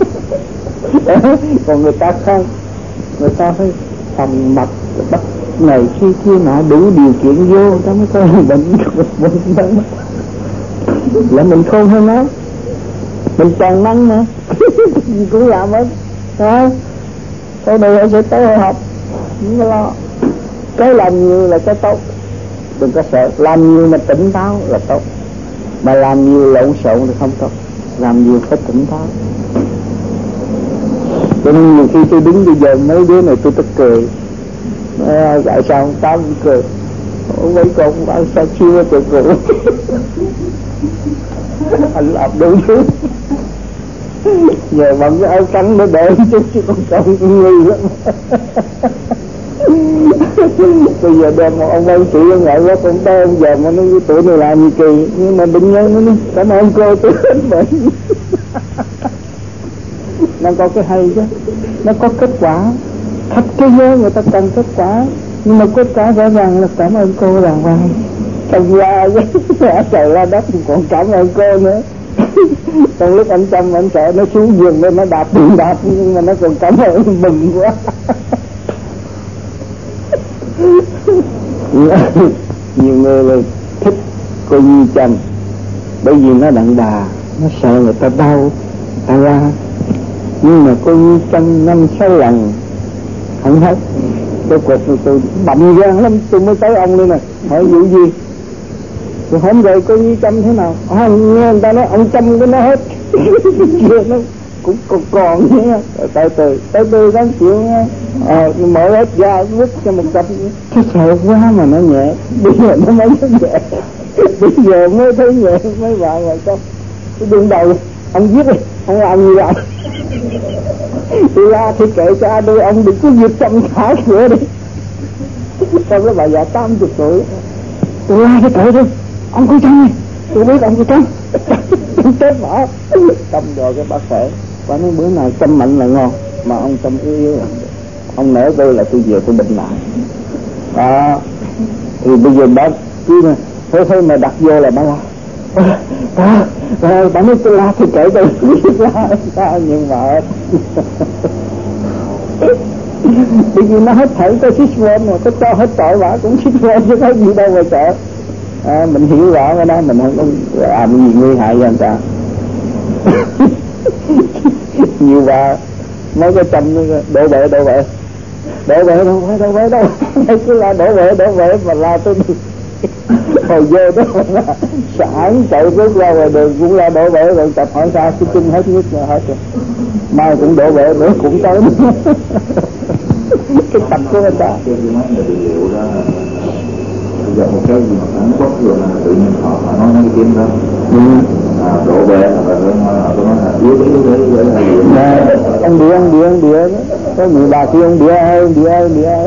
Còn người ta không, người ta phải phòng mật bắt này khi kia nọ đủ điều kiện vô ta mới có bệnh. Bệnh là mình khôn hơn nó, mình toàn năng mà. Cũng làm hết ha. Cái này sẽ tới học, không có lo. Cái làm nhiều là cái tốt, đừng có sợ. Làm nhiều mà tỉnh táo là tốt, mà làm nhiều lộn xộn thì không tốt. Làm nhiều phải tỉnh táo. Cho nên nhiều khi tôi đứng bây giờ mấy đứa này tôi tức cười. À, tại sao ông Tám cũng cười? Mấy con bán sao chưa cười cười. Anh làm đủ thứ. Giờ bằng cái áo trắng nó để chút chứ con con nguy lắm. Bây giờ đem một ông anh chị ông ngại quá, con tới ông giờ mà nó với tuổi này làm gì kỳ. Nhưng mà đừng nhớ nó, cảm ơn cô tôi hết bệnh. Nó có cái hay chứ, nó có kết quả. Thật cái giới người ta cần kết quả, nhưng mà kết quả rõ ràng là cảm ơn cô đàng hoàng. Trong ra với trời la đất còn cảm ơn cô nữa. Trong lúc anh chăm anh sợ nó xuống giường lên nó đạp đạp đạp, nhưng mà nó còn cảm ơn mừng quá. Nhiều người là thích cô Nhi Trầm bởi vì nó đặng đà, nó sợ người ta đau, người ta la. Nhưng mà cô Nhi Trầm năm sáu lần không hết. Tôi cuộc tôi, tôi bậm gan lắm tôi mới tới ông đây nè, hỏi vụ gì. Tôi hỏi rồi cô Nhi Trầm thế nào? À, nghe người ta nói ông Trầm cái nó hết. Nó cũng còn còn nha. Tại từ tới tôi đáng chịu nha. Ờ, mở hết ra vứt cho một cặp. Cái sợ quá mà nó nhẹ. Bây giờ nó mới thấy nhẹ. Bây giờ mới thấy nhẹ mấy bạn rồi sao? Cái đương đầu ông giết đi, ông làm gì vậy? Tôi ra thì kệ cho tôi, ông đừng có giết trong thả cửa đi. Xong cái bà già tám mươi tuổi, tôi ra thì kệ thôi, ông cứ chăm đi, tôi biết ông cứ chăm. Tôi chết bỏ. Chăm rồi cái bác khỏe. Bà nói bữa nào chăm mạnh là ngon, mà ông chăm yếu yếu là ông nể tôi là tôi về tôi bệnh lại. Đó. Thì bây giờ bác cứ này, thôi thôi mà đặt vô là bà la. À, à, bà nói tôi la thì kể tôi la sao nhưng mà bởi vì nó hết thảy có xích vôn mà có cho hết tội vả cũng xích vôn chứ có gì đâu mà sợ. À, mình hiểu rõ cái đó mình không có làm gì nguy hại cho người ta. Nhiều bà nói cái chăm độ bệ độ bệ độ bệ đâu phải đâu phải đâu thấy cứ la đổ bể đổ bể mà la tới hồi vô đó sẵn chạy rút ra ngoài đường cũng la đổ bể rồi tập hỏi sao cái chân hết nhất là hết rồi mai cũng đổ bể nữa cũng tới cái tập của người ta cái mấy người bị liệu đó bây giờ một cái gì mà phản quốc rồi là tự nhiên họ họ nói mấy cái tiếng đó à, đổ bể hoặc là họ nói là yếu yếu yếu yếu yếu là gì ông đĩa ông đĩa ông đĩa có người bà kia ông đĩa ơi ông đĩa ơi ông đĩa ơi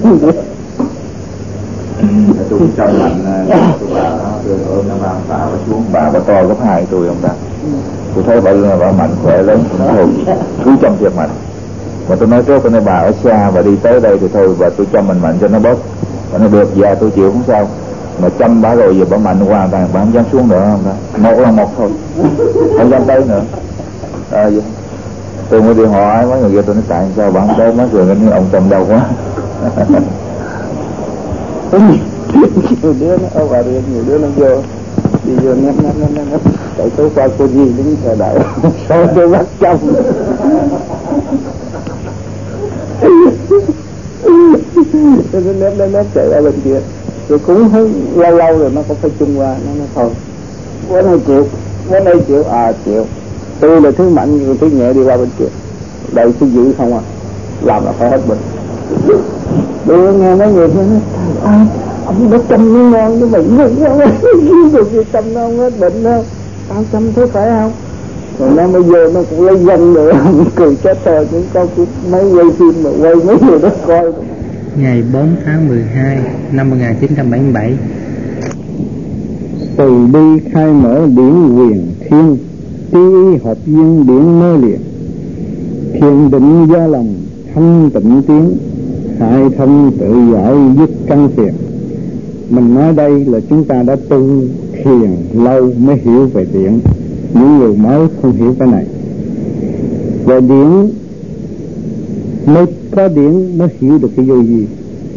tôi trong mạnh tôi bà nó tôi ôm nó mang bà nó xuống bà bà to gấp hai tôi ông ta tôi thấy bà là bà mạnh khỏe lớn nó hồn cứ trong thiệt mạnh mà tôi nói trước tôi nói bà ở xa và đi tới đây thì thôi và tôi cho mình mạnh cho nó bớt và nó được dạ tôi chịu không sao mà chăm bà rồi giờ bà mạnh hoàn toàn bà không dám xuống nữa không ta một là một thôi không dám tới nữa à, tôi mới đi hỏi mấy người kia tôi nói tại sao bà không tới mấy người như ông Tâm đâu quá nhiều đứa nó ô bà đi nhiều đứa nó vô đi vô ném ném ném ném tại tối qua cô gì đứng chờ đợi sao tôi bắt chồng tôi cứ ném ném ném chạy ra bên kia rồi cũng hơi lâu lâu rồi nó cũng phải chung qua nó nói thôi bữa nay chịu bữa nay chịu à chịu tôi là thứ mạnh người thứ nhẹ đi qua bên kia đợi thứ dữ không à làm là phải hết bệnh đưa nghe mấy người nói à, ông đã chăm nó ngon chứ bệnh ngon quá rồi kia chăm nó không hết bệnh đâu tao chăm thế phải không rồi nó mới vô nó cũng lấy dân rồi cười chết thôi những con cũng mấy quay phim mà quay mấy người đó coi ngày bốn tháng mười hai năm một nghìn chín trăm bảy mươi bảy từ bi khai mở điển quyền thiên tí hợp duyên điển mơ liệt thiền định do lòng thanh tịnh tiến khai thông tự giải dứt căn phiền. Mình nói đây là chúng ta đã tu thiền lâu mới hiểu về điển, những người mới không hiểu cái này. Về điển mới có điển mới hiểu được cái vô vi,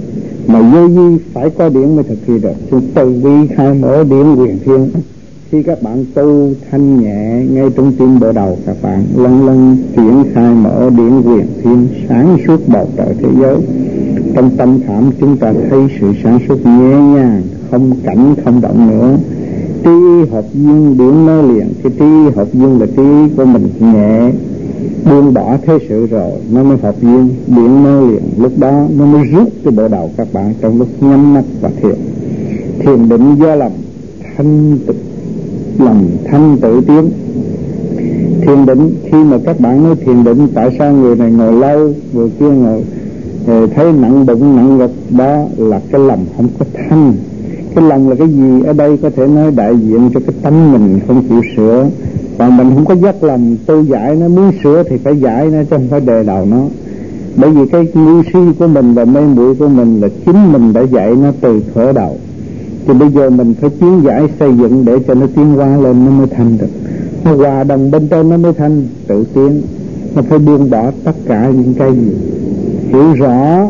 mà vô vi phải có điển mới thực hiện được. Chúng từ bi khai mở điển quyền thiên. Khi các bạn tu thanh nhẹ ngay trong tim bộ đầu các bạn lần lần triển khai mở điển quyền thiên sáng suốt bầu trời thế giới. Trong tâm khảm chúng ta thấy sự sáng suốt nhẹ nhàng, không cảnh không động nữa. Trí hợp duyên điển nó liền, cái trí hợp duyên là trí của mình nhẹ, buông bỏ thế sự rồi nó mới hợp duyên điển nó liền. Lúc đó nó mới rút cái bộ đầu các bạn trong lúc nhắm mắt và thiền. Thiền định do lòng thanh tịnh, lòng thanh tự tiến. Thiền định, khi mà các bạn nói thiền định, tại sao người này ngồi lâu, người kia ngồi thấy nặng bụng nặng gật, đó là cái lòng không có thanh. Cái lòng là cái gì? Ở đây có thể nói đại diện cho cái tánh mình không chịu sửa. Còn mình không có dắt lòng tu giải nó, muốn sửa thì phải giải nó chứ không phải đề đầu nó. Bởi vì cái ngu si của mình và mê muội của mình là chính mình đã dạy nó từ khởi đầu. Thì bây giờ mình phải tiến giải xây dựng để cho nó tiến hóa lên nó mới thành được. Nó hòa đồng bên trên nó mới thành, tự tiến. Nó phải buông bỏ tất cả những cái gì, hiểu rõ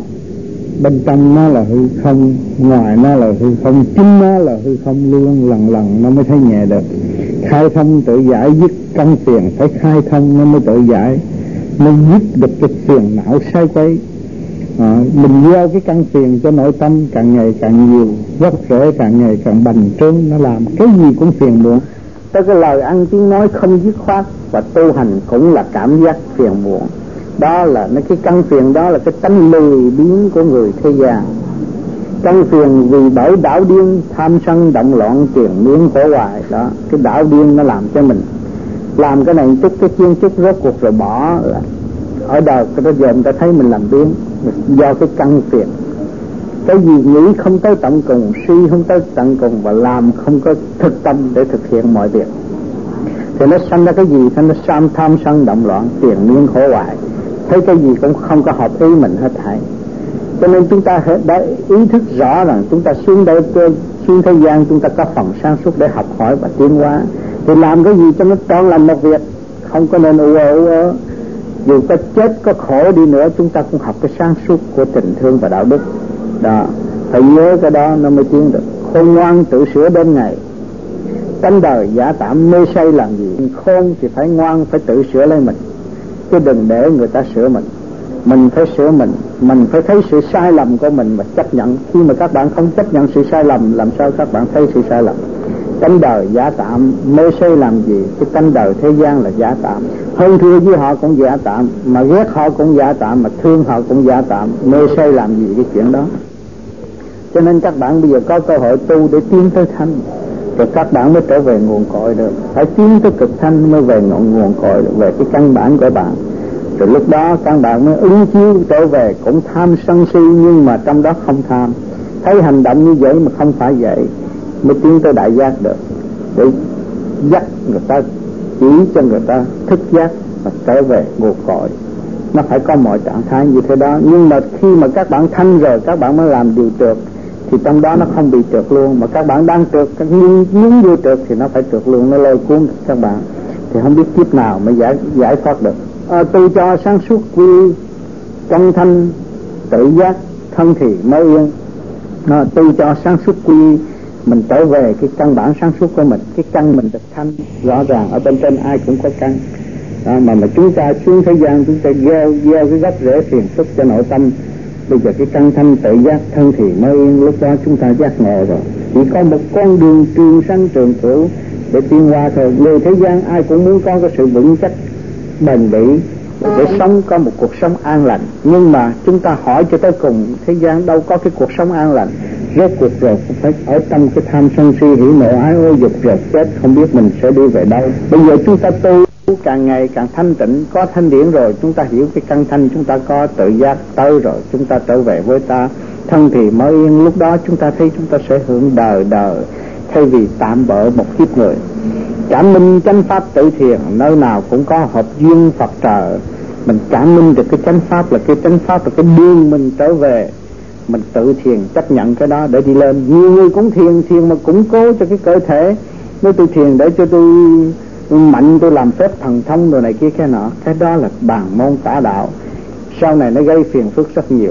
bên trong nó là hư không, ngoài nó là hư không, chính nó là hư không luôn, lần lần nó mới thấy nhẹ được. Khai thông tự giải dứt căn phiền, phải khai thông nó mới tự giải, nó dứt được cái phiền não sai quấy. À, mình gieo cái căn phiền cho nội tâm càng ngày càng nhiều, gốc rễ càng ngày càng bành trướng, nó làm cái gì cũng phiền muộn. Tới cái lời ăn tiếng nói không dứt khoát, và tu hành cũng là cảm giác phiền muộn. Đó là nó cái căn phiền, đó là cái tánh lười biếng của người thế gian. Căn phiền vì bởi đảo điên, tham sân động loạn, triền miên khổ hoài. Đó, cái đảo điên nó làm cho mình làm cái này chút cái chiên chút rốt cuộc rồi bỏ. Là ở đời cái đó giờ người ta thấy mình làm biến do cái căn phiền. Cái gì nghĩ không tới tận cùng, suy không tới tận cùng, và làm không có thực tâm để thực hiện mọi việc, thì nó sanh ra cái gì? Nó tham tham sân động loạn, triền miên khổ hoài, thấy cái gì cũng không có hợp ý mình hết thảy. Cho nên chúng ta đã ý thức rõ rằng chúng ta xuống đây, xuống thế gian chúng ta có phần sáng suốt để học hỏi và tiến hóa, thì làm cái gì cho nó trọn lành một việc, không có nên u ơ u ơ. Dù có chết có khổ đi nữa, chúng ta cũng học cái sáng suốt của tình thương và đạo đức. Đó, phải nhớ cái đó nó mới tiến được. Khôn ngoan tự sửa đến ngày, tánh đời giả tạm mê say làm gì. Khôn thì phải ngoan, phải tự sửa lấy mình, chứ đừng để người ta sửa mình. Mình phải sửa mình, Mình phải thấy sự sai lầm của mình và chấp nhận. Khi mà các bạn không chấp nhận sự sai lầm, làm sao các bạn thấy sự sai lầm? Tánh đời giả tạm, mê say làm gì? Cái tánh đời thế gian là giả tạm. Hơn thua với họ cũng giả tạm, mà ghét họ cũng giả tạm, mà thương họ cũng giả tạm. Mê say làm gì cái chuyện đó? Cho nên các bạn bây giờ có cơ hội tu để tiến tới thanh, rồi các bạn mới trở về nguồn cội được. Phải tiến tới cực thanh mới về nguồn nguồn cội được, về cái căn bản của bạn. Rồi lúc đó các bạn mới ứng chiếu trở về, cũng tham sân si nhưng mà trong đó không tham. Thấy hành động như vậy mà không phải vậy, mới tiến tới đại giác được. Để dắt người ta, chỉ cho người ta thức giác và trở về nguồn cội. Nó phải có mọi trạng thái như thế đó. Nhưng mà khi mà các bạn thanh rồi, các bạn mới làm điều trượt, thì trong đó nó không bị trượt luôn. Mà các bạn đang trượt, nhưng muốn vô trượt thì nó phải trượt luôn, nó lôi cuốn các bạn. Thì không biết kiếp nào mới giải, giải thoát được. À, tu cho sáng suốt quy chân thanh tự giác thân thì mới yên. À, tu cho sáng suốt quy, mình trở về cái căn bản sáng suốt của mình, cái căn mình được thanh rõ ràng. Ở bên trên ai cũng có căn, à, mà mà chúng ta xuống thế gian chúng ta gieo gieo cái gốc rễ phiền phức cho nội tâm. Bây giờ cái căn thanh tự giác thân thì mới yên, lúc đó chúng ta giác ngộ rồi. Chỉ có một con đường trường sanh trường cửu để tiến qua thôi. Người thế gian ai cũng muốn có cái sự vững chắc bền bỉ để sống có một cuộc sống an lành. Nhưng mà chúng ta hỏi cho tới cùng, thế gian đâu có cái cuộc sống an lành. Rốt cuộc rồi cũng phải ở trong cái tham sân si hỉ nộ ái ô dục, rồi chết không biết mình sẽ đi về đâu. Bây giờ chúng ta tu càng ngày càng thanh tịnh, có thanh điển rồi, chúng ta hiểu cái căn thanh, chúng ta có tự giác tới rồi, chúng ta trở về với ta thân thì mới yên. Lúc đó chúng ta thấy chúng ta sẽ hưởng đời đời, thay vì tạm bỡ một kiếp người. Cảm minh chánh pháp tự thiền, nơi nào cũng có hợp duyên Phật trợ. Mình cảm minh được cái chánh pháp, là cái chánh pháp là cái đường mình trở về. Mình tự thiền, chấp nhận cái đó để đi lên. Nhiều người cũng thiền, thiền mà củng cố cho cái cơ thể. Nếu tôi thiền để cho tôi mạnh, tôi làm phép thần thông rồi này kia cái nọ, cái đó là bàn môn tả đạo, sau này nó gây phiền phức rất nhiều.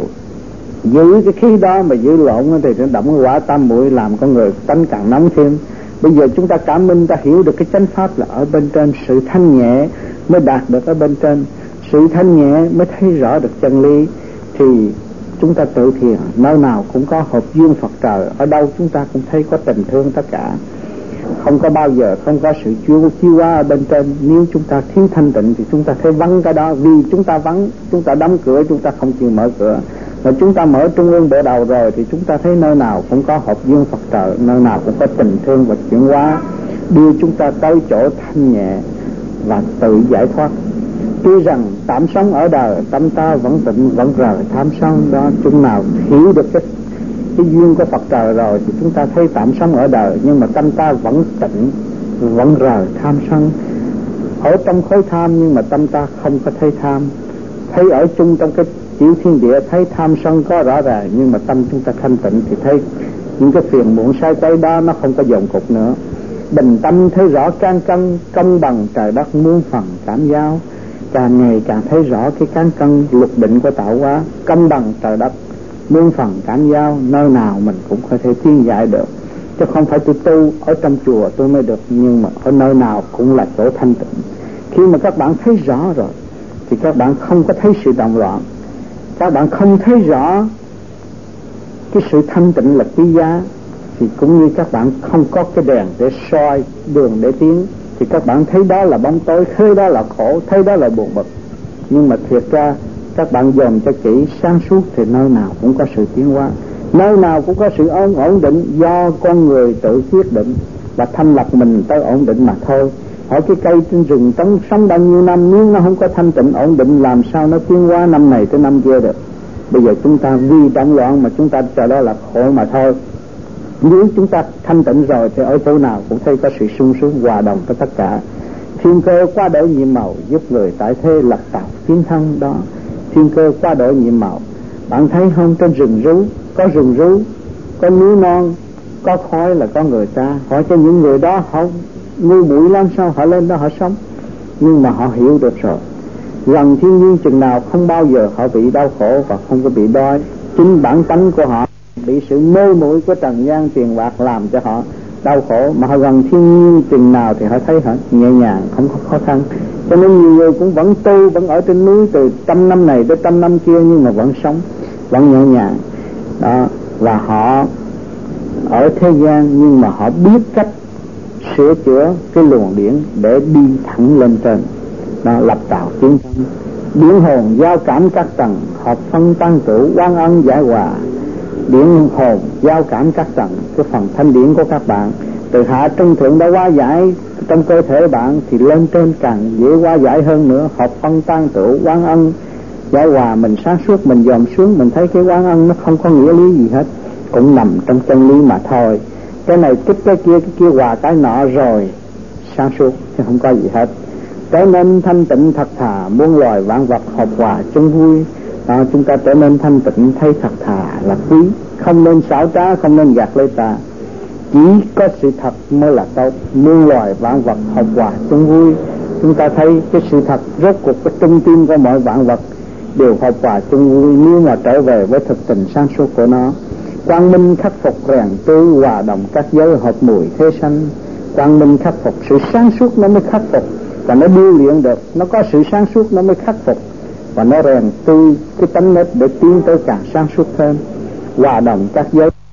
Giữ cái khí đó mà giữ lộn thì nó động quả tam muội, làm con người tánh càng nóng thêm. Bây giờ chúng ta cảm minh, ta hiểu được cái chánh pháp là ở bên trên, sự thanh nhẹ mới đạt được ở bên trên. Sự thanh nhẹ mới thấy rõ được chân lý. Thì chúng ta tự thiền, nơi nào cũng có hợp duyên Phật trời, ở đâu chúng ta cũng thấy có tình thương tất cả. Không có bao giờ không có sự chiêu chiêu hóa ở bên trên. Nếu chúng ta thiếu thanh tịnh thì chúng ta thấy vắng cái đó. Vì chúng ta vắng, chúng ta đóng cửa, chúng ta không chịu mở cửa. Mà chúng ta mở trung ương bộ đầu rồi thì chúng ta thấy nơi nào cũng có hợp duyên Phật trợ, nơi nào cũng có tình thương và chuyển hóa, đưa chúng ta tới chỗ thanh nhẹ và tự giải thoát. Tuy rằng tạm sống ở đời, tâm ta vẫn tịnh vẫn rời tham sân đó. Chúng nào hiểu được cái cái duyên của Phật trời rồi thì chúng ta thấy tạm sống ở đời, nhưng mà tâm ta vẫn tịnh vẫn rời tham sân. Ở trong khối tham nhưng mà tâm ta không có thấy tham. Thấy ở chung trong cái tiểu thiên địa thấy tham sân có rõ ràng, nhưng mà tâm chúng ta thanh tịnh thì thấy những cái phiền muộn sai quấy đó nó không có dồn cục nữa. Bình tâm thấy rõ can cân công bằng trời đất muôn phần cảm giao. Càng ngày càng thấy rõ cái cán cân luật định của tạo hóa, công bằng trời đất muôn phần cảm giao, nơi nào mình cũng có thể tiến giải được. Chứ không phải tôi tu ở trong chùa tôi mới được, nhưng mà ở nơi nào cũng là chỗ thanh tịnh. Khi mà các bạn thấy rõ rồi thì các bạn không có thấy sự động loạn. Các bạn không thấy rõ cái sự thanh tịnh là quý giá, thì cũng như các bạn không có cái đèn để soi đường để tiến, thì các bạn thấy đó là bóng tối, thấy đó là khổ, thấy đó là buồn bực. Nhưng mà thiệt ra các bạn dòm cho kỹ sáng suốt thì nơi nào cũng có sự tiến hóa, nơi nào cũng có sự ổn ổn định, do con người tự quyết định và thanh lập mình tới ổn định mà thôi. Hỏi cái cây trên rừng trống sống bao nhiêu năm, nếu nó không có thanh tịnh ổn định làm sao nó tiến hóa năm này tới năm kia được. Bây giờ chúng ta vì động loạn mà chúng ta chờ đó là khổ mà thôi. Nếu chúng ta thanh tịnh rồi thì ở chỗ nào cũng thấy có sự sung sướng hòa đồng với tất cả. Thiên cơ qua đổi nhiệm màu, giúp người tại thế lập tạo tiến thân đó. Thiên cơ qua đổi nhiệm màu, bạn thấy không, trên rừng rú có rừng rú, có núi non, có khói là có người ta. Hỏi cho những người đó họ ngu muội lắm sao họ lên đó họ sống. Nhưng mà họ hiểu được rồi, rằng thiên nhiên chừng nào không bao giờ họ bị đau khổ và không có bị đói. Chính bản tánh của họ bị sự mê muội của trần gian tiền bạc làm cho họ đau khổ, mà họ gần thiên nhiên chừng nào thì họ thấy họ nhẹ nhàng, không có khó khăn. Cho nên nhiều người cũng vẫn tu, vẫn ở trên núi từ trăm năm này tới trăm năm kia nhưng mà vẫn sống. vẫn nhẹ nhàng đó. Và họ ở thế gian nhưng mà họ biết cách sửa chữa cái luồng điển để đi thẳng lên trên, nó lập tạo tiến thân. Điển hồn giao cảm các tầng, hợp phân tăng trụ, quan ân giải hòa. Điển hồn giao cảm các tầng, cái phần thanh điển của các bạn từ hạ trung thượng đã hóa giải trong cơ thể bạn thì lên trên càng dễ hóa giải hơn nữa. Hợp phân tăng trụ, quan ân giải hòa, mình sáng suốt mình dòm xuống, mình thấy cái quan ân nó không có nghĩa lý gì hết, cũng nằm trong chân lý mà thôi. Cái này kích cái kia, cái kia hòa cái nọ rồi sáng suốt chứ không có gì hết. Trở nên thanh tịnh thật thà, muôn loài vạn vật hợp hòa chung vui. Đó, chúng ta trở nên thanh tịnh thấy thật thà là quý, không nên xảo trá, không nên gạt lấy ta. Chỉ có sự thật mới là tốt, muôn loài vạn vật hợp hòa chung vui. Chúng ta thấy cái sự thật rốt cuộc cái trung tim của mọi vạn vật đều hợp hòa chung vui nếu mà trở về với thực tình sáng suốt của nó. Quang minh khắc phục rèn tươi, hòa đồng các giới hợp mùi thế sanh. Quang minh khắc phục, sự sáng suốt nó mới khắc phục và nó điêu luyện được, nó có sự sáng suốt nó mới khắc phục và nó rèn tươi cái tánh nết để tiến tới càng sáng suốt hơn. Hòa đồng các giới